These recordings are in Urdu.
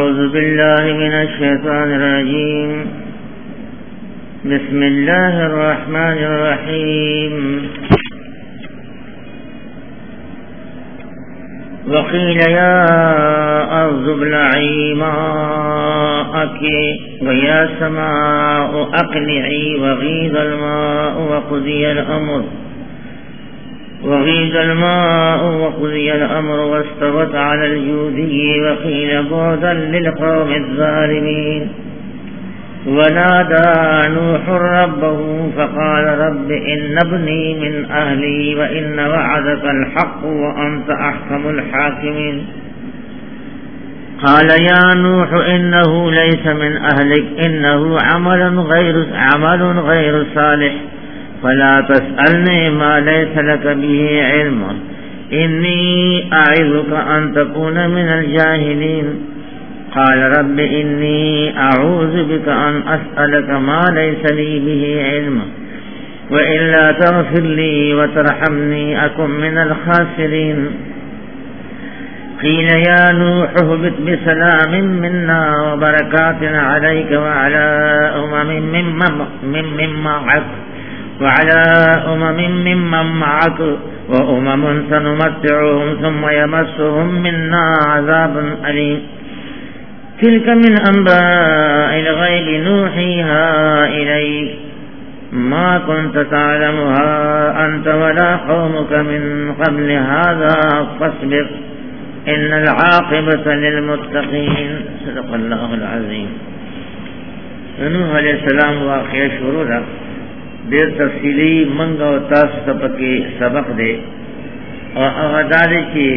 أعوذ بالله من الشيطان الرجيم. بسم الله الرحمن الرحيم. وقيل يا أرض ابلعي ماءك ويا سماء أقلعي وغيض الماء وقضي الأمر واستوت على الجودي وقيل بعدا للقوم الظالمين. ونادى نوح ربه فقال رب إن ابني من أهلي وإن وعدك الحق وأنت أحكم الحاكمين. قال يا نوح إنه ليس من أهلك إنه عمل غير صالح فلا تسألني ما ليس لك به علم إني أعظك أن تكون من الجاهلين. قال رب إني أعوذ بك أن أسألك ما ليس لي به علم وإلا تغفر لي وترحمني أكن من الخاسرين. قيل يا نوح اهبط بسلام منا وبركات عليك وعلى ممن معك وأمم سنمتعهم ثم يمسهم منا عذاب أليم. تلك من أنباء الغيب نوحيها إليك ما كنت تعلمها أنت ولا قومك من قبل هذا فاصبر إن العاقبة للمتقين. صدق الله العظيم. نوح علیہ السلام واقعہ شروع ہے. دیر تفصیلی منگا و تاس سبقی سبق دے اور اغدارے کی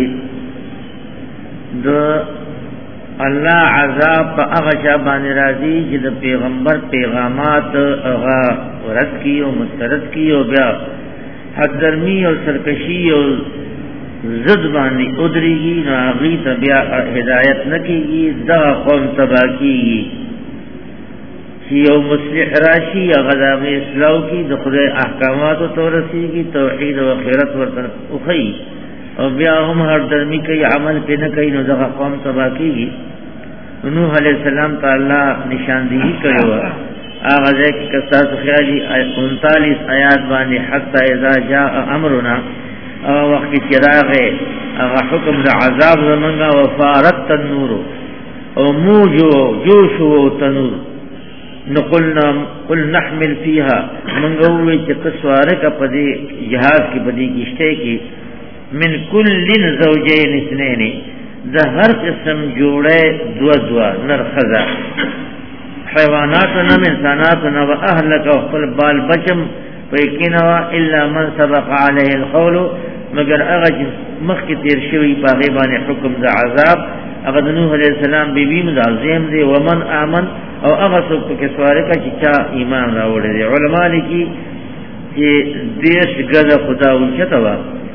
دو اللہ عذاب پا اغشا بانی راضی جد پیغمبر پیغامات اغا رد کی و مسترد کی و بیا حد درمی و سرکشی و زد بانی ادری گی ناغیت بیا ہدایت نکی گی دا قوم تباہ کی گی یو مصلح راشی یا غذاب اصلاح کی دخل احکامات و تورسی کی توحید و خیرت ورطن اخی اور بیا ہم ہر درمی کئی عمل پہ نہ کئی نو دغا قوم تباہ کی گی. نوح علیہ السلام تا اللہ نشاندہی کرے ہوا آغاز ہے کہ کساس خیالی 39 آیات بانی حتی اذا جاء امرنا وقت چراغ اغا حکم دا عذاب زمنگا وفارت تنور او موجو جوشو تنور نقلنا قل نحمل فيها منگوی چکسوارے کا پدی جہاز کی پدی کشتے کی من کل زوجین اثنین دا ہر قسم جوڑے دو نر خزا حیواناتنا انساناتنا و اہلکا وقل بال بچم ویکنوا الا من سبق علیہ القول مگر اغا مخ کی تیر شوی باغیبان حکم دا عذاب اغا نوح علیہ السلام بی بیم دا عظیم دے ومن آمن او اغا سب کے سوارے کا چچا ایمان راوڑے دے. علماء لکی کہ دیش گزا خدا اونچتا وا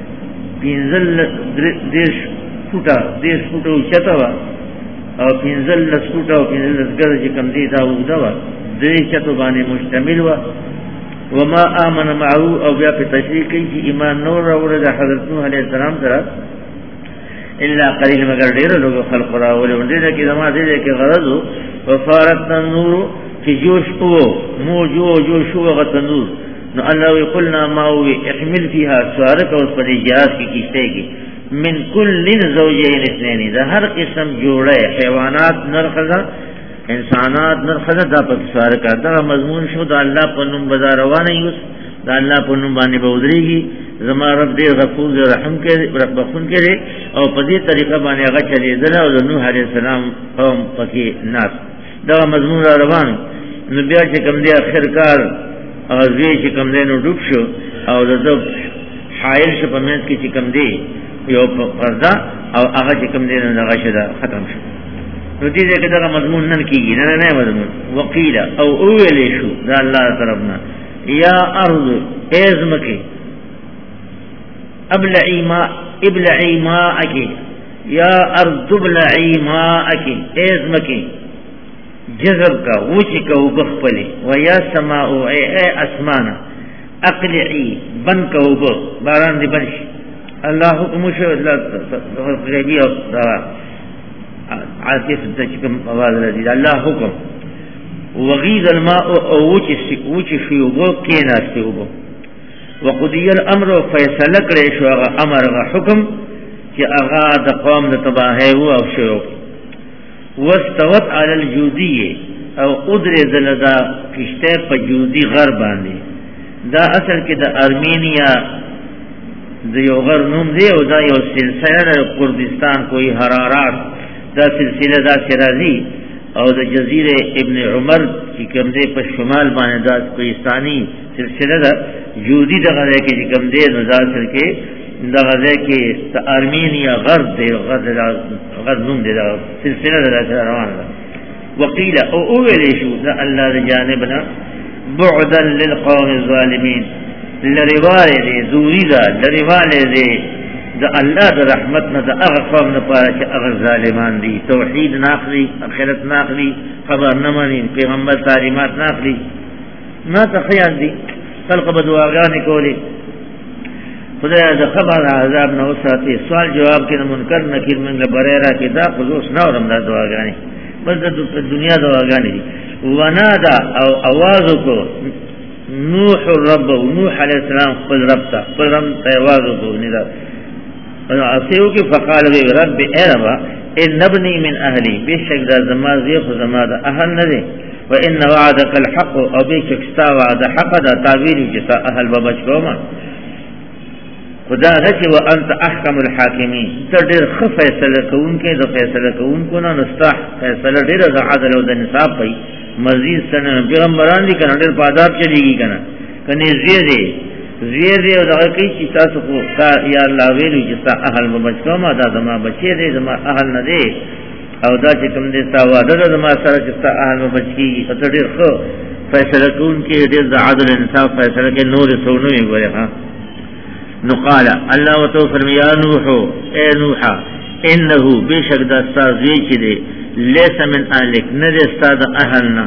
دیش فوٹا اونچتا وا او پینزل لس فوٹا او پینزل لس گزا چکم دیتا اگدا وا دیشتو بانے مشتمل وا وما آمن معو او بیا پی تشریح کی چی ایمان نور راوڑے دا حضرت نوح علیہ السلام ترہ اللہ قلیل مگر دیر لوگ خلق راولے ان دیدہ کی زمان دیدہ کی غرض ہو وفارت تنور کی جوش او جوش او غتنور نو اللہ وی قلنا ماوی احمل فیہا سوارک اس پر جہاز کی کشتے کی من کل زوجین اثنین دا ہر قسم جوڑے حیوانات نرخزا انسانات نرخزا دا پر سوارکا دا مضمون شو دا اللہ پر نم بزاروانا یوس دا اللہ پر نم بانی بودری گی زمان رب دے غفور دے رحم کے ربخون کے دے اور پدی طریقہ بانے اغا چلے دلا اور نوح علیہ السلام قوم پکی ناس دا مضمون را روان نبیہ چکم دے آخر کار اغزوی چکم دے نو ڈوب شو اور دا حائل شو پمیت کی چکم دے یو پردہ اور اغا چکم دے نو دا شدہ ختم شو نو دیدے کہ دا مضمون نن کی گی نئے مضمون وقیل او اویلے شو دا اللہ طرفنا یا ارض ایزمکی ابلعی ماءک یا ارض ابلعی ماءک ایزمکی جذب کا وچی کا وبخ پلی و یا سماء اے اسمانا اقلعی بن کا وبخ باران دی بنش اللہ حکم شو اللہ غیبی عاطف تشکم آواز رضی اللہ حکم وغیض الماء اوچ شیوبو کینا شیوبو وقضی الامر فیصلہ کرے شو اغا امر اغا حکم کہ اغا دا قوم دا تباہے ہوا او شیو واستوت علی الجودی او قدر زلدا کشتے پا جودی غر باندے دا اصل کے دا ارمینیا دا یو غر نوم دے او دا یو سلسلہ دا کردستان کوئی حرارات دا سلسلہ دا سرازی او دا جزیر ابن عمر کی کم دے پا شمال بانے دا کوئی ثانی سلسلہ دا جودی دا غزے کے جی کم دے نزال سر کے دا غزے کے تا ارمینیا غر دے غر نوم دے دا سلسلہ دا سر روان دا وقیل او اوے شو دا اللہ دا جانبنا بعدا للقوم الظالمین لروالے دے دوری دا لروالے دے دا اللہ دا رحمتنا دا اغا قوم نپارا چا اغا ظالمان دی توحید ناخلی اخرت ناخلی خبر نمانی پیغمبر تعلیمات ناخلی نا تخیان دی خلق بدواغانی کولی خدا دا خبر عذاب نوساتی سوال جواب کی منکر نکیر منگا بریرہ کی دا خضوص نورم دا دواغانی بس دا دنیا دواغانی دی ونادا او آوازو کو نوح الرب نوح علیہ السلام قل ربتا قل ربتا آوازو کو ندا اسیو کی فقال بی رب اے ربا ان نبنی من اہلی بے شک دا زما زیخ زما دا اہل ندے و ان وعدک الحق او بے شک ستا وعد حق دا تعبیری جتا اہل ببچ کوما خدا رچی و انت احکم الحاکمین تا دیر خف فیصلہ کون کے دا فیصلہ کون کنا نستاح فیصلہ دیر دا عدل و دا نصاب پئی مزید سنہ پیغمبران دی کنا دیر پاداب چلی گی کنا کنی زیر دے و دا کئی چی تاسو کو تا یا اللہ ویلو جستا احل ببچ کوما دا زما بچے دے زما احل ندے او دا چکم دے ستا وعدہ دا زما سر جستا احل ببچ کی گی تا دیر خف فیصلہ کون کے دیر دا عدل نصاب فیصلہ کے نور سونوی گوئے ہاں نقال اللہ و تو فرمی یا نوحو اے نوحا انہو بے شک دا استاذ ویچ دے لیسا من اہلک ندے استاذ اہلنا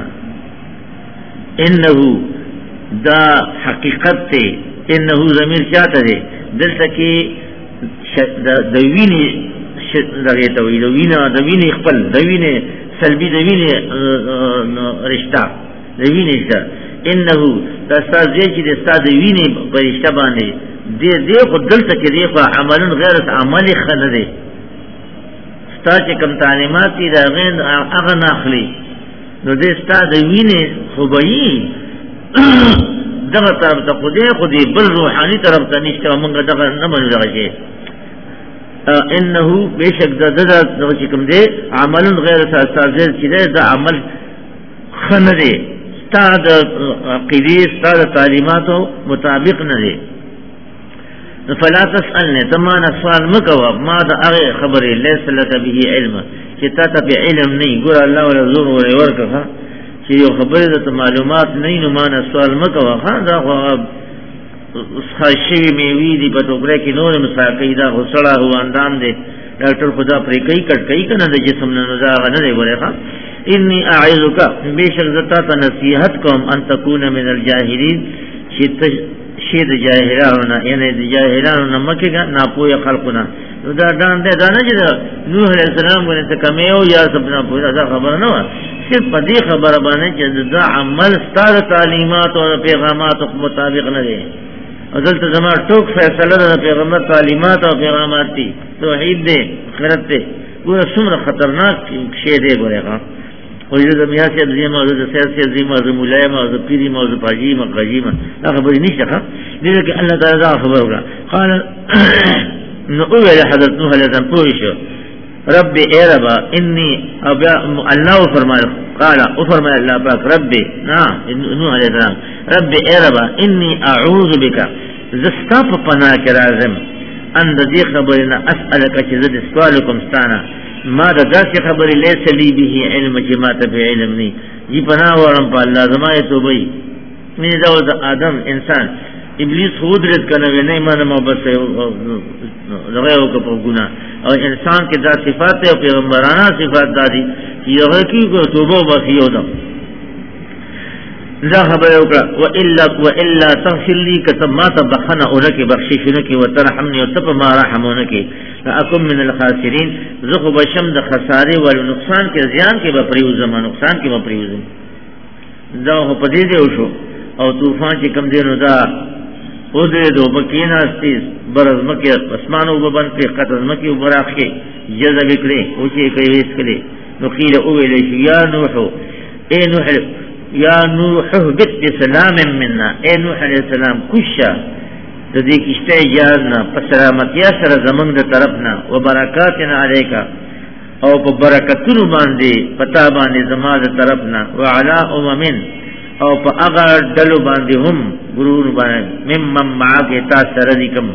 انہو دا حقیقت تے انہو ضمیر چاہتا دے دل سکی دوینی دغیتوی دوینی اخپل دوینی سلبی دوینی رشتہ دوینی رشتہ انہو دا استاذ ویچ دے استاذ دوینی رشتہ باندے دے خود دل تکی دے خود عملن غیر عملی خل دے ستا چی کم تعلیماتی دا غیر اغن اخلی نو دے ستا دوینی خوبایی دغا طرف تا خودے خودی بل روحانی طرف تا نشتا ومنگا دغا نمن لغشے انہو بے شک دا دغا چی کم دے عملن غیر ستا زیر چی دے دا عمل خل دے ستا دا قیدی ستا دا تعلیماتو مطابق ندے فلا تسألنی تمانا سوال مکوا ما دا اغی خبری لیس لکا بھی علم چی تا تا پی علم نہیں گورا اللہ والا زور والا ورکا چی یو خبری دا معلومات نہیں نمانا سوال مکوا خان دا خواب خاشوی میوی دی پتوکرے کی نور مساقی دا خسڑا ہوا اندام دے ڈاکٹر خدا پری کئی کٹ کئی کنا دا جسم ننزا آغا ندے بولے خان انی اعیذکا بے شک زتا تا نصیحت کم ان تکون من الجاہلین چی شید جاہلانونا یعنی جاہلانونا مکے گا ناپوی خلقنا دا دان دے دانا جی دا نوح علیہ السلام کو انتکمیو یا سب ناپوی دا خبر نوا صرف پا دی خبر بانے چی دا عمل ستار تعلیمات و پیغامات مطابق ندے ازلت زمان ٹوک فیصلہ دا پیغامات تعلیمات و پیغامات تی توحید دے خیرت دے وہ سمر خطرناک شیدے بولے گا وجود میاسی ابزیم وجود سیاسی ابزیم وجود ملائم وجود پیریم وجود پاجیم قجیم لا خبری نیش لکھا لیکن اللہ تعالی دا خبر ہوگا قال نقوی علی حضرت نوح علیہ السلام پوشو رب اے ربا انی اللہ فرمائے قال افرمائے اللہ پاک رب نوح علیہ السلام رب اے ربا انی اعوذ بکا زستاف پناہ کے رازم اند دی خبرنا اسألکا چیزد سوالکم ستانا ما دا داسی خبری لیس لی بھی علم جماعت پہ علم نہیں جی پناہ ورم پا اللہ زمائی تو بھئی من دولت آدم انسان ابلیس خود رد کنوی نہیں مانا محبت سے لغیو کا پا گناہ اور انسان کے دا صفات ہے اور پیغمبرانہ صفات دا دی یہ غیر کی کو توبہ بخیو دا دا خبر اوکړه والا تغفر لي کتب ما تبخنا اونکه بخششونکه وترحمني وتب ما رحمونکه اكم من الخاسرين زخو بشم د خساره ول نقصان کې زیان کې به پریوزم نقصان کې به پریوزم دا په دې دی وشو او طوفان چې کم دی نو دا او دې دو بکینا استی برز مکه اسمانو وبن په قطز مکه وبراخ کې جذب کړي او چې کوي ویس کړي نو قیل او ویل یا نوح اے نوح یا نوح اهبط بسلام منا اے نوح علیہ السلام کشا تدی کشته اجازنا پسلامتیا سره زمنګ د طرفنا وبرکاتنا علیکا او په برکتونو باندې پتا باندې زما د طرفنا وعلى اممن او په هغه ډلو باندې هم ګورور باندې مم معاک تاسو رضیکم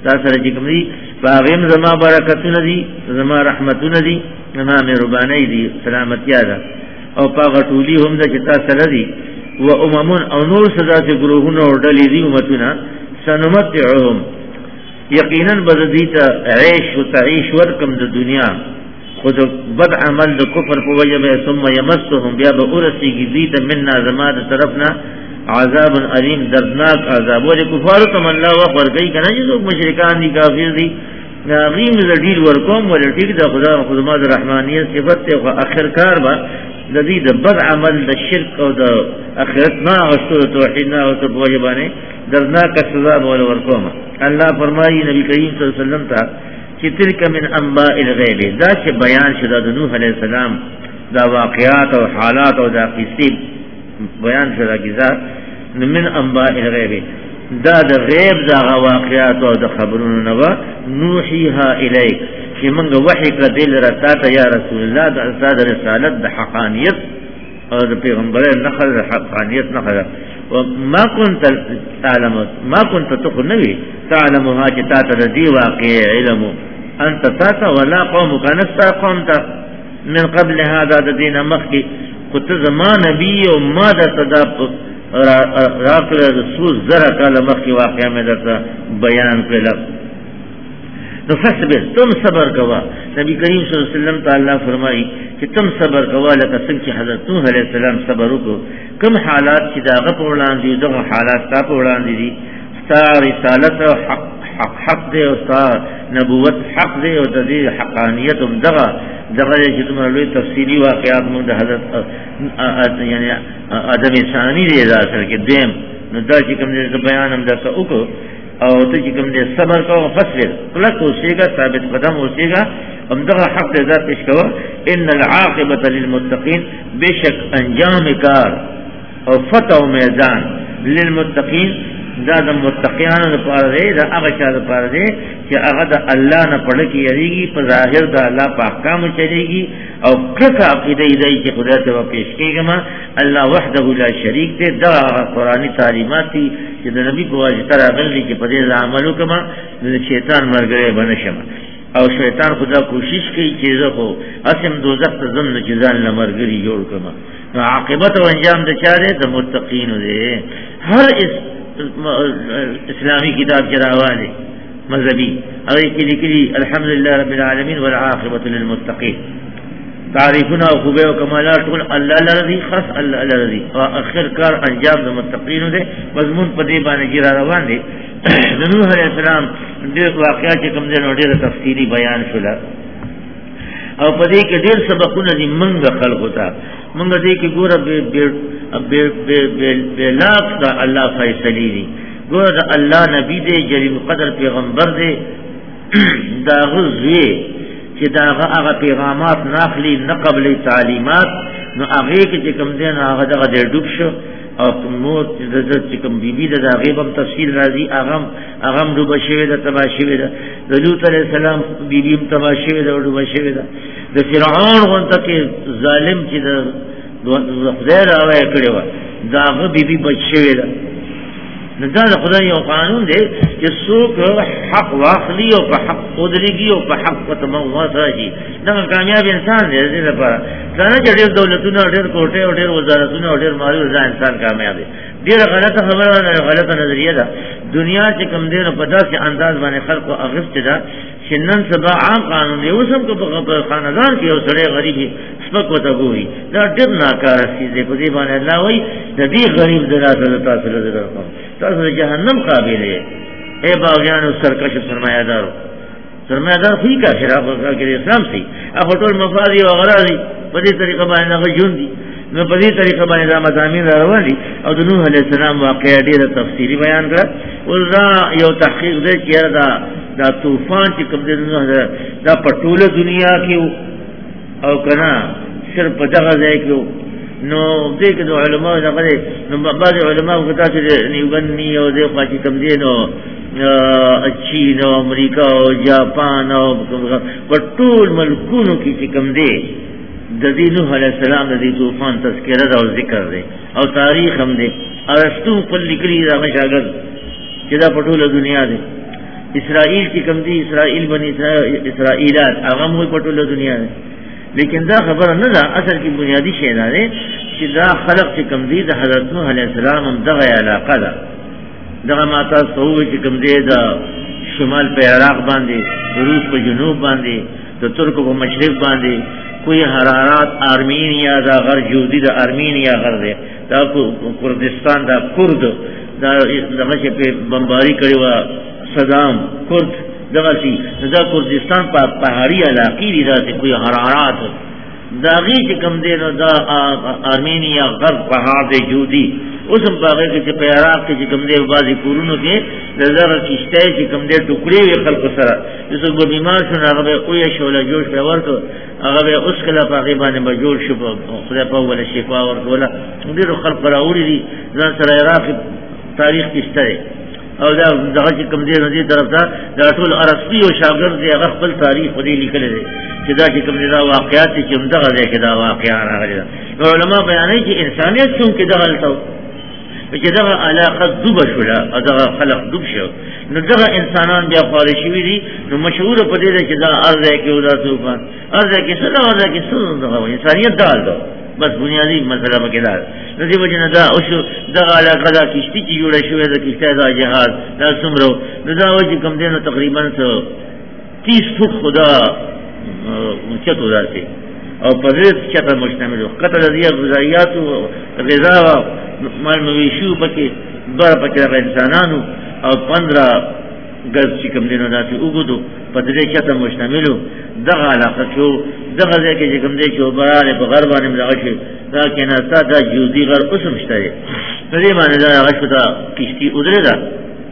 دی باغیم زما برکتونه دي زما رحمتونه دي زما مهرباني دي سلامتیا ده او پاغه ټولی هم د چتا سره دي و اممون او نور صدا سے گروهونه او ډلې دي امتونه سنمتعهم یقینا بذیتا عيش و تعيش ورکم د دنیا خود بد عمل د کفر په وجه به ثم يمسهم بیا به ورسیږي دیت مننا زما د طرفنا عذاب علیم دردناک عذاب ول کفار تم الله وفر گئی کنه چې څوک مشرکان دي کافر دي غیم ذلیل ورکوم ول ټیک د خدا خدمت رحمانیت صفت او اخر کار با جدید بد عمل د شرک او د اخرت ما او توحید نه او توجبانه دردناک سزا ول ورکوم الله فرمایي نبی کریم صلی الله علیه وسلم ته چې تلک من انباء الغیب دا چې بیان شوه د نوح علیہ السلام دا واقعات او حالات او دا قصې بیان شوه کیسه من انباء الغیب دا د غیب دا واقعات او د خبرونو نو نوحیها الیک چې موږ وحی کړه دل راته یا رسول الله د استاد رسالت د حقانیت او د پیغمبر نخل حقانیت نخل وما كنت تعلم ما كنت تخنوي تعلمها جتا تدي واقع علم انت تاتا ولا قومك نستا قومت من قبل هذا الدين مخي كنت زمان نبي وما دا صدا راقل رسول زرع قال مخي واقع میں درتا بیان کرلا فصبر تم صبر کوا نبی کریم صلی اللہ علیہ وسلم تعالی فرمائی کہ تم صبر کوا لکه څنګه حضرت نوح علیہ السلام صبر وکړو کوم حالات چې داغه په وړاندې دغه حالات تا په وړاندې دي ستا رسالت حق دی او ستا نبوت حق دی او د دې حقانیت هم دغه چې کوم لوی تفصیلی واقعات موږ د حضرت یعنی ادم ثانی دی دا اصل کې دیم نو دا چې کوم بیان هم درته وکړو او ته چې کوم دې صبر کوو فصبر کله اوسېګا ثابت قدم اوسېګا همدغه حق دې ذات پیش کوو ان العاقبه للمتقین بشک انجام کار او فتح و میدان للمتقین دا د متقیانو لپاره دی دا هغه چا لپاره دی چې هغه د الله نه پړه کې یریږي په ظاهر د الله په احکام چلیږي او کله عقیده دی چې خدای ته پیش کېږي الله وحده لا شریک دی دا قرآنی تعلیمات دي چې د نبی په واسطه راغلي چې په دې عمل وکړه د شیطان مرګره بنشم او شیطان خدا کوشش کوي چې زه خو اسم دوزخ ته ځم چې ځان لمرګري جوړ کړم نو عاقبت او انجام د چا دی د متقین دی هر اسلامی کتاب چراواله مذهبی هغه کې لیکلي الحمدلله رب العالمین والعاقبۃ للمتقین تعریفنا او خوبه او کمالات ټول الله الذي خاص الله الذي او اخر کار انجام د متقین دی مضمون په دې باندې جرا روان دي نوح علیہ السلام دې واقعات کوم دې نو ډېر تفصیلی بیان شول او په دې کې ډېر سبقونه دي منګ خلق ہوتا منګ دې کې ګوره به لاف دا الله فیصله دي ګوره الله نبی دې جلیل قدر پیغمبر دې دا غزوی چې دا هغه پیغامات ناخلی نه قبل تعلیمات نو هغه کې کوم دې نه هغه دغه ډوب شو او موت چې کوم بیبي د غیبم تفصیل راځي اغم ډوب شوی د تبا شوی د لوط علیہ السلام بیبي تبا شوی د ډوب شوی د فرعون غونته کې ظالم چې د خدای راوي کړو دا هغه بیبي بچ شوی د نو دا خدای یو قانون دی چې څوک حق واخلي او په حق قدرتږي او په حق وتموت راځي دا کامیاب انسان دی دې لپاره دا نه چې ډېر دولتونه ډېر کوټه او ډېر وزارتونه او ډېر مالي ځان انسان کامیاب دی ډېر غلطه خبره ده غلطه نظریه ده دنیا چې کوم دی په داسې انداز باندې خلکو اغفت ده چې نن سبا عام قانون دی اوسم کو په خاندان کې یو سړی غریبي سپک وته ګوري دا ډېر ناکاره شي دی په دې باندې الله وایي ددی غریب ذرا تاثر رقم تاثر جہنم قابل ہے اے باغیان سرکش سرمایہ دار ہوئی کا شراب کے اسلام سے اخوٹول مفادی وغیرہ دی بدی طریقہ باندې غجون دی نو بدی طریقہ باندې مضامین روان دي او د نوح علیہ السلام واقعہ ډیره تفصیلی بیان کړ او دا یو تحقیق دی چې دا طوفان چې کوم دی دا په ټوله دنیا کې او کنا صرف په دغه ځای کې نو دې کې د علماء دغه نو بعض علماء وکړه چې نیوګنی او دې خاصی کوم دی نو چین او امریکا او جاپان او په ټول ملکونو کې چې کوم دی د نوح علیہ السلام د طوفان تذکرہ او ذکر دی او تاریخ هم دی ارسطو په لیکلي دا مشاګر چې دا په ټوله دنیا دی اسرائیل چې کوم دی اسرائیل بنی اسرائیلات هغه مو په ټوله دنیا دی لیکن دا خبر نه ده اصل کې بنیادی شی دا دی چې دا خلق چې کوم دی د حضرت نوح علیہ السلام هم دغه علاقه ده دغه ماته سووي چې کوم دی د شمال په عراق باندې روس په جنوب باندې د ترکو په مشرق باندې کوئی حرارات آرمینیا دا غر جودی دا آرمینیا غر دے دا کردستان دا کرد دا غشے پہ بمباری کرے و صدام کرد دا غشی دا کردستان پا پہاڑی علاقی دی دا تے کوئی حرارات دا غی چکم دے دا آرمینیا غر پہاڑ دے جودی اسم باغے کے چپے عراق کے چکم دے بازی کورونو کے لذر کشتے چکم دے ٹکڑے ہوئے خلق سرا جس کو بیمار شن اغبے قوی شولا جوش پہ ورکو اغبے اس کلا پاقیبان بجوڑ شبا خدا پاولا شفا ورکو ولا دیر خلق راولی دی زن سر عراق تاریخ کشتے او دا دغه چکم دے ندی طرف تا دا طول عرصی و شاگرد دے اغف پل تاریخ خودی لکل دے چدا چکم دے دا واقعات چکم دغا دے کہ دا واقعان آگلی دا علماء بیانے کہ انسانیت چون کہ دغلتاو چې دغه علاقه دوبه شوله او دغه خلق دوب شو نو دغه انسانان بیا خارج شوي دي نو مشهور په دې ده چې دا ارض کې ودا طوفان ارض کې څه ارض کې څه دغه انسانیت دال ده بس بنیادی مسله مکه ده نو دې وجه نه دا او شو دغه علاقه دا کشتي چې جوړه شوې ده کشته دا جهاز دا څومره نو دا وجه کم دي نو تقریبا 30 فوټ خدا چتو راځي او په دې چته مشتمل قطر دې غذایات او غذا مال مویشو پکې بار پکې انسانانو او 15 غز چې کوم دینه داسې وګدو په دې چته مشتملو دغه علاقه شو دغه ځکه چې کوم دې چې وباله په غرب باندې دغه شي دا کنه تا دا جودي غر قسم شته دې باندې دا هغه دا کشتي ودره ده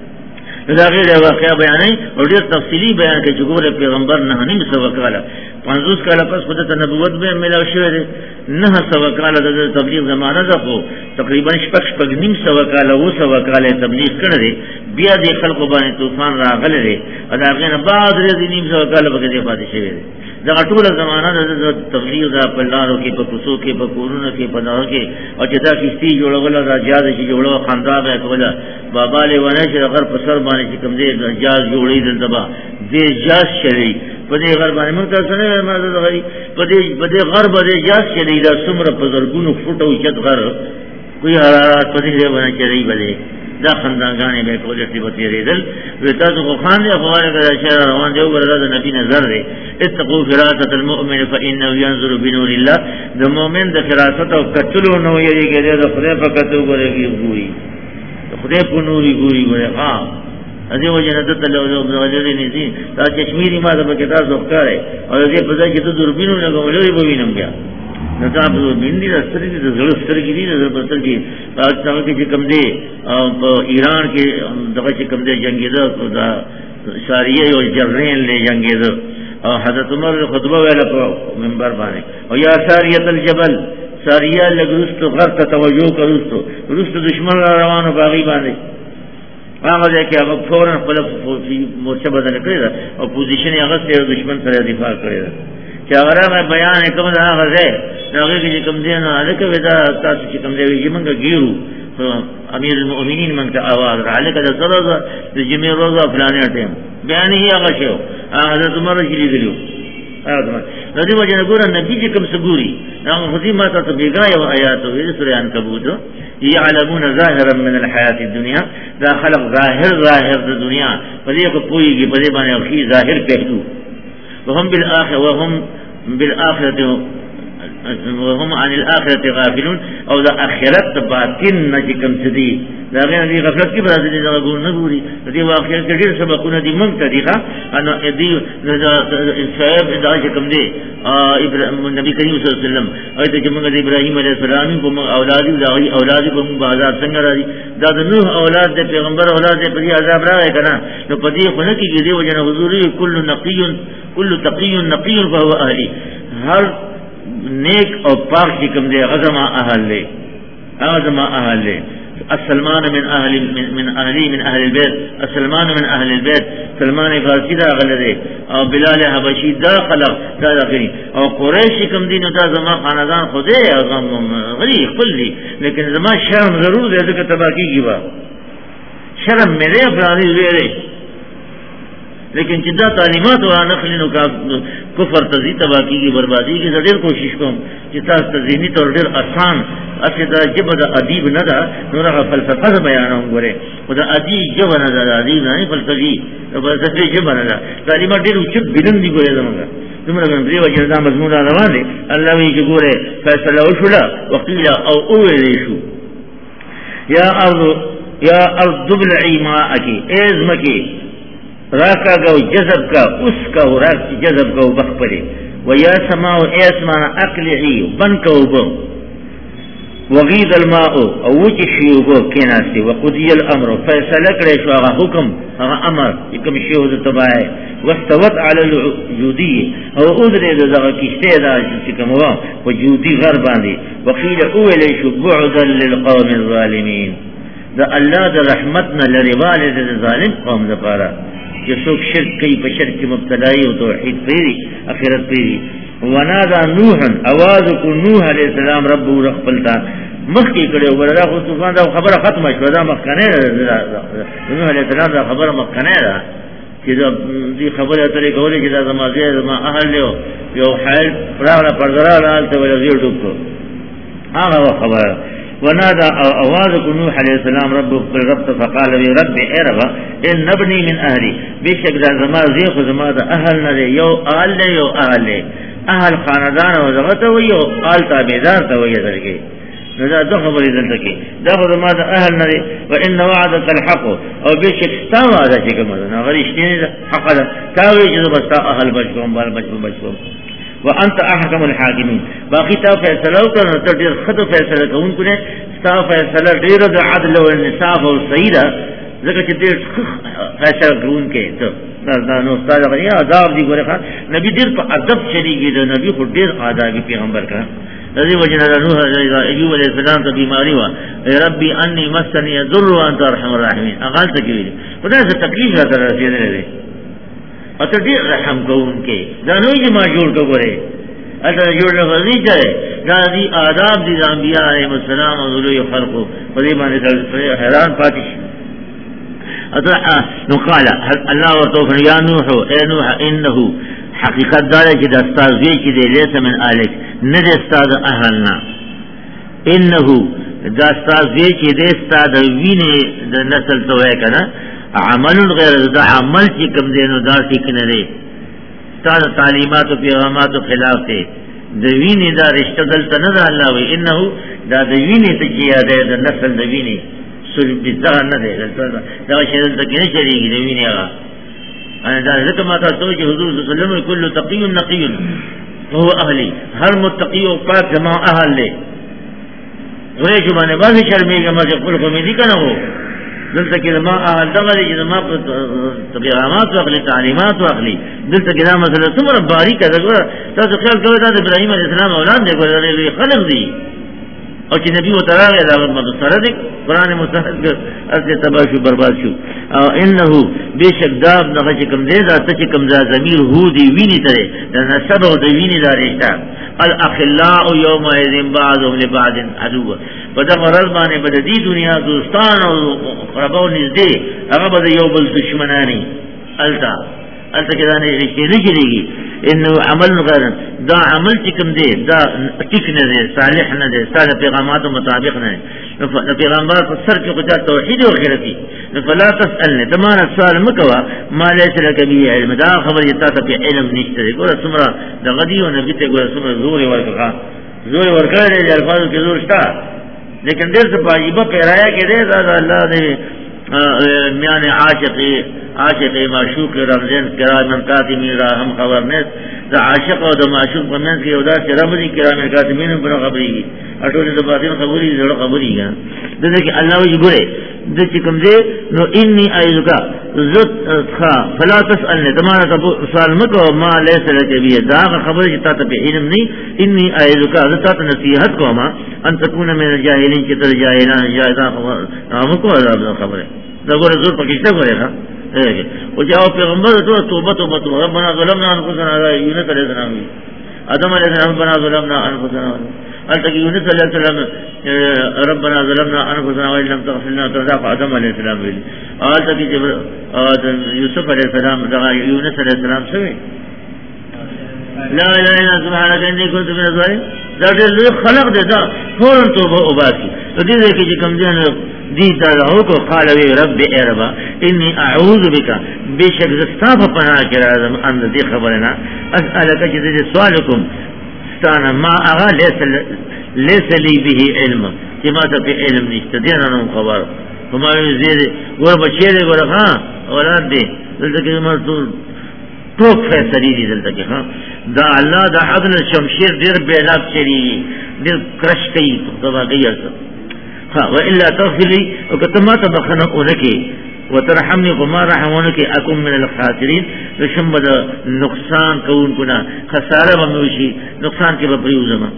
دا غیر واقعا بیانای او ډیر تفصیلی بیان کې چې ګوره پیغمبر نه نیم سو وکاله 50 کاله پس خدای ته نبوت به ملاو شوی دی نه سو وکاله د تبلیغ زمانہ ده خو تقریبا شپږ نیم سو وکاله و سو وکاله تبلیغ کړی دی بیا د خلکو باندې طوفان راغلی دی او دا غیر بعد د نیم سو وکاله به کې پاتې شوی دی دا ټول زمانہ د تبلیغ د پلارو کې په کوڅو کې په کورونو کې په داو کې او چې دا کیستی جوړول را جاز چې جوړو خندا به کوله بابا له ونه چې غر په سر باندې چې کوم دې جاز جوړې دلته دې جاز شری په دې غر باندې موږ تاسو نه ماده غری په دې غر باندې جاز شری دا څومره په زرګونو فوټو چت غر کوئی حرارت په دې باندې چری بده دا خندانګانې به کولې چې په تیرېدل وې تاسو خو خان دې خواله کړه چې روان دی ورته د نبی نظر دی اتقوا فراست المؤمن فانه ينظر بنور الله د مؤمن د فراست او کتلو نو یېږي د خدای په کتو ګوري ګوري خدای په نوري ګوري ګوري ها اځه وجنه د تلو د غلې نه دي دا کشمیری ما د بکتا زوکاره او دې په ځای کې د دوربینو نه غوړې به وینم بیا نو دا په بندي راستري د زړه سترګې دي د پرتل کې تاسو کې کوم دي په ایران کې دغه چې کوم دي جنگیده دا شاریه او جرین له جنگیده او حضرت عمر خطبه ویله په منبر باندې او یا ساریه الجبل ساریه لګرست غر ته توجه کړوستو رست دشمن روانو باغی باندې هغه ځکه هغه فورن خپل مورچه بدل کړی او پوزیشن یې هغه سره دشمن سره دفاع کړی چې هغه بیان کوم دا هغه ځای هغه کې کوم دی نه الکه ودا تاسو چې کوم دی چې موږ ګیرو امیر المؤمنین موږ ته आवाज رااله کده سره د جمعې روزه فلانه ټیم بیان یې هغه شو حضرت عمر چې لیدلو د دې وجه نه ګور نبی چې کوم سګوري هغه خدي ما ته بیګای او آیات او سورې عنکبوت يعلمون ظاهرا من الحیات الدنیا دا خلق ظاهر د دنیا په دې کو پويږي په دې باندې خي ظاهر پهلو وهم بالآخرة وهم عن الآخرة غافلون او دا آخرت باطن نجکم سدی دا غیر دی غفلت کی برازی دی دا گون نبوری دی واقعیت کدیر سبقون دی منگتا دیخوا انو دی صحیب دا جکم دی نبی کریم صلی اللہ علیہ وسلم ایتا جمعہ دی ابراہیم علیہ السلامی کو منگ اولادی دا غی اولادی کو منگ بازار سنگر آدی دا نوح اولاد دے پیغمبر اولاد دے پدی عذاب را گئے کنا نو پدی خونکی گی دی وجن حضوری کل تقی نقی فهو اہلی ہر نیک اور پاک چکم دے غزما اہل لے السلمان من اہل البیت السلمان من اہل البیت سلمان فارسی دا غلدے اور بلال حبشی دا خلق دا داخلی اور قریش چکم دی نو دا زما خاندان خودے غلی خپل دی لیکن زما شرم ضرور دے دکا تباکی کی با شرم میرے افرادی ویرے لیکن جدا تعلیمات و نخلینو کا کفر تزی تباکی کی بربادی کی دیر کوشش کم جتا تزینی طور دیر آسان اسی دا جب دا عدیب ندا نورا فلسفہ بیانوں گورے و دا عدیب جب ندا دا عدیب نانی فلسفی فلسفی جب ندا تعلیمات دیر اچھت بلن دی گورے دمگا تمہرا گندری و جندا مضمون آدوان دے اللہ وی کی گورے فیصلہ وشلا وقیلہ او اویلیشو یا ارض دبلعی ماءکی ایزمکی راکا گو جذب کا اس کا راک جذب کا بخ پڑے و یا سماو ایسمان اقلعی بن کا بو وغید الماء او وچ شیو بو کیناسی وقضی الامر فیصلہ کرے شو آغا حکم آغا امر یکم شیو دا تباہے واستوت علی الجودی او ادرے دا دغا کشتے دا چکم ہوا و جودی غربان دی وقیل اولی شو بعدا للقوم الظالمین دا اللہ دا رحمتنا لربال دا ظالم قوم دا پارا جو سوک شرک کئی پشرک کی مبتلائی و توحید پیری اخیرت پیری ونادا نوحا آواز کو نوح علیہ السلام رب و رخبلتا مخی کڑے و بلدہ خود طوفان دا خبر ختم شو دا مخکنے نوح علیہ السلام دا خبر مخکنے دا چیزا دی خبر اتری کولی چیزا زما زیر زما احل لیو یو حائل پراغنا پردرال آلتا ولی زیر ڈوکتو آغا و خبر ونادى أواذك نوح عليه السلام رب فقال بي رب إربا إن نبني من أهلي بشك ذا زما زيخ زما ذا أهلنا لي يو أهل لي يو أهل لي أهل خاندان وزغته ويو أهل تابدار توي ذلك نذا دخل ذلك دخل زما ذا أهلنا لي وإن وعدك الحق أو بشك استوى هذا شيء كما ذا غريشتين حق هذا تاوي جذب استا أهل بشكم بشكم وانت احکم الحاکمین باقی تا فیصلہ کرنا تو دیر خط فیصلہ کون کنے تا فیصلہ دیر دا عدل و انصاف و سعیدہ ذکر چی دیر فیصلہ کون کے تو نو استاد غنی عذاب دی گورے خان نبی دیر پا عذاب چلی گئی تو نبی خود دیر عذابی پیغمبر کا رضی وجہ نوح ایوب علیہ السلام کا بیماری ہوا ربی انی مسنی ضر وانت ارحم الراحمین اقال تکیوی خدا سے تکلیف رہتا رسیدنے رہے اتا دیر رحم کو ان کے دانوی جمع جوڑ کو گرے اتا جوڑ نفذی چلے دی آداب دی انبیاء علیہ السلام و ذلوی خلقو فضیبانی حیران پاتش اتا نقالا اللہ ورطوفن یا نوحو اے نوح انہو حقیقت دارے چی دستازوی چی دے لیسا من آلک ند استاد اہلنا انہو دستازوی چی دے استاد وین نسل تو ہے کنا عمل غیر دا عمل چی کم دینو دا ٹھیکنے دے تا تعلیمات و پیغامات و خلاف دے دوینی دا رشتہ دلتا ندا اللہ وی انہو دا دوینی تجیہ دے دا نسل دوینی سلب بزدار ندے دا شدل تکی نچلی گی دوینی آگا دا ذکر ماتا توجی حضور صلی اللہ علیہ وسلم کل تقی نقی فہو اہلی ہر متقی و پاک جمع اہل لے غیر شبانے بازی شرمی کا مجھے قلق امیدی کا نہ ہو دلتا کہ ما اہل دغلی جدا ما پیغامات و اخلی تعلیمات و اخلی دلتا کہ دا مسئلہ تمہر باریک ہے تا تو خیال کوئی تا ابراہیم علیہ السلام اولاد دے کوئی خلق دی اور چی نبی و تراغی علاقت مدسترہ دیکھ قرآن مستحق اصلی تباہ شو برباد شو انہو بے شک داب نغا چکم دے دا تا چکم دا ضمیر ہو دی وینی ترے دا نصب و دا وینی دا رشتہ الاخلاء یوم ایزن بعضهم لبعض عدو بدا مرض بانے بدا دی دنیا دوستان و قربا و نزدے اگا بدا یو بل دشمنانی التا کدانے رشتے نجلے گی انہو عمل نقارن دا عمل چکم دے دا ٹک نہ دے صالح نہ دے صالح پیغامات و مطابق نہ دے پیغامات سر کی قجات توحید و خیرتی فلا تسألنے تمہارا سوال مکوا ما لیس لکا بھی علم دا خبر یتا تا پی علم نشتے دے گورا سمرا دا غدی و نبیتے گورا سمرا زور ورکا زور ورکر دے الفاظ کے زور شتا لیکن دیر سے پاجیبہ پیرایا کہ دے دا اللہ دے میان عاشق معشوق رمضان کرام کاتمین را ہم خبر نیت دا عاشق و دا معشوق پمینس کی ادا سے رمضی کرام کاتمین بنا خبری گی اٹولی دا باطن خبری زڑا خبری گا دا دیکھ اللہ وجہ گرے دا چکم دے نو انی آئیزکا زد خوا فلا تسألنے تمہارا سوال مکو ما لیس لکے بھی دا خبر جتا تا پہ علم نہیں انی آئیزکا زد تا نصیحت کو ما ان تکون من الجاہلین چتر جاہلان جاہدان مکو عذاب دا خبر ہے دا گورے زور پکشتا گورے خواہ وہ جاؤ پیغمبر تو توبہ ربنا ظلمنا انفسنا یونس علیہ السلام آدم علیہ السلام ربنا ظلمنا انفسنا قال یونس علیہ السلام ربنا ظلمنا انفسنا وان لم تغفر لنا وترحمنا آدم علیہ السلام قال یوسف علیہ السلام یونس علیہ السلام سے لا الہ الا سبحانک انی کنت من الظالمین دا خلق دے دا فوراً توبہ اباسی تو دیدے کہ جی کم جانا دیتا رہو کو قال وی رب اے ربا انی اعوذ بکا بے شک زستاف پناہ کرا ازم اندر دی خبرنا اسألکا چیزے سوالکم ستانا ما اغا لیس لی بھی علم چی ما تا پہ علم نیشتا دینا نو خبر ہمارے زیدے گورا بچے دے گورا خاں اولاد دے دلتا کہ مرتور ٹوک فیصلی دی دلتا کہ ہاں دا اللہ دا عدل شمشیر دیر بیلاک چلی دیر کرش کئی تبا گئی ارسل وإلا تغفر لي وكتما تبخنا أولكي وترحمني وما رحمونك أكون من الخاسرين رشم بدا نقصان كون كنا خسارة وموشي نقصان كي ببريو زمان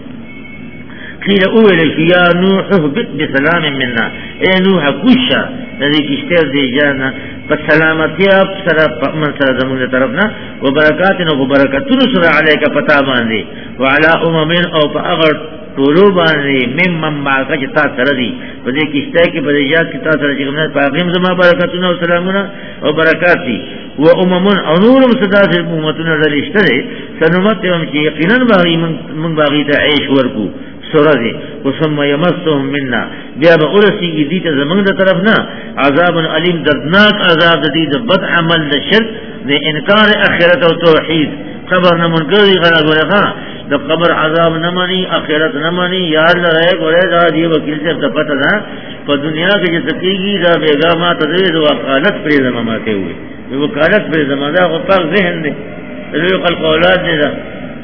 قيل أولك يا نوح اهبط بسلام منا اے نوح كوشا الذي كشتر دي جانا فالسلامتيا من سر زمون طرفنا وبركاتنا وبركاتنا سر عليك فتابان دي وعلى أممين أو فأغر طولو باندی ممن باقا چتا سردی بدے کشتا کی بدے جات کتا سردی کمنا پاقیم زمان برکاتنا و سلامنا و برکاتی و اممون انورم صدا سے امتنا رلشتا دے سنمت ومچی یقینا باغی من باغی تا عیش ورکو سردی وثم یمستهم منا بیاب ارسی کی دیتا زمان دا طرفنا عذاب علیم دردناک عذاب دید بد عمل دا شرک دے انکار اخرت و توحید قبر نمنکری غلا گولخا دا قبر عذاب نمانی اخرت نمانی یاد لگائے گولے دا دی وکیل سے پتہ تھا پر دنیا کے جو تقیقی دا بیگا ما تدرید وقالت پر زماماتے ہوئے وقالت پر زماماتا وہ پاک ذہن دے روی خلق اولاد دے دا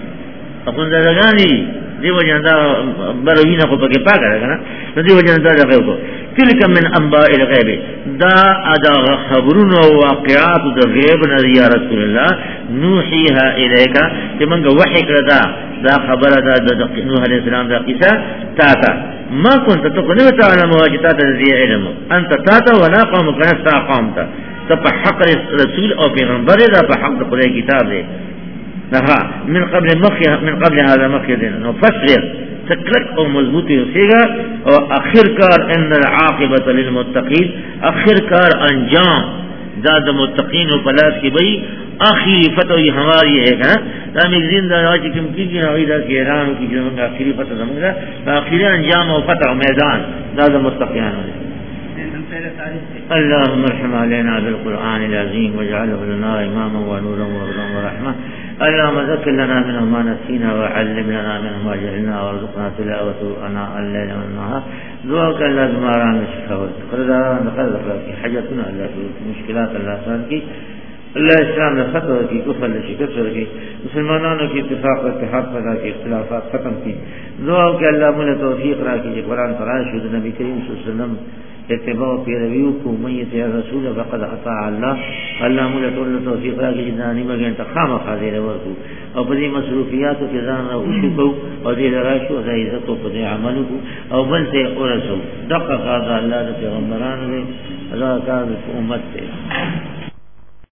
اپن دا لگانی دی وجہ دا بروین کو پاکے پاک رہا نا دی وجہ دا لگائے کو تلک من انباء الغیب دا ادا خبرون و واقعات دا غیب نظر یا رسول اللہ نوحیها الیکا کہ منگا وحی کردا دا خبر دا نوح علیہ السلام دا قصہ تاتا ما کنت تقنی و تعلم واجتاتا ذی علم انت تاتا ولا قوم کنستا قومتا تا پا حق رسول او پیغمبر دا پا حق دا قرآن کتاب دے من قبل هذا مخی دینا فسر تکلک او مضبوطی ہوسیگا اور اخر کار ان العاقبت للمتقین اخر کار انجام داد متقین و پلاس کی بئی آخری فتح یہ ہماری ہے کہ دام ایک دن دا آجی کم کی نویدہ کی اعلان کی جنہوں آخری فتح زمانگا آخری انجام و فتح و میدان داد متقیان ہوئے اللهم ارحم علينا بالقرآن العظيم واجعله لنا إماما ونورا وهدى ورحمة اللهم ذكر لنا منه ما نسينا وعلم لنا منه ما جهلنا وارزقنا تلاوته آناء الليل والنهار دعاك الله زماران الشفاوات قرداران دخل في حاجتنا الله في مشكلات الله سبحانه کی اللہ اسلام نے خطر کی کفر نے شکست کی مسلمانوں کی اتفاق و اتحاد پیدا کی اختلافات ختم کی دعا کہ اللہ مجھے توفیق را کی قرآن فرائض شد نبی کریم صلی اللہ علیہ وسلم اتباع پیرویوں کو میت یا رسول فقد اطاع اللہ اللہ مجھے توفیق را کی جنانی مگر انتقام خاضر ورکو اور بدی مصروفیات کے ذان اوشو کو اور دل راشو اور عزت و بدی عمل کو اور بل سے اورسو دقا قاضا اللہ پیغمبران نے اللہ کا امت سے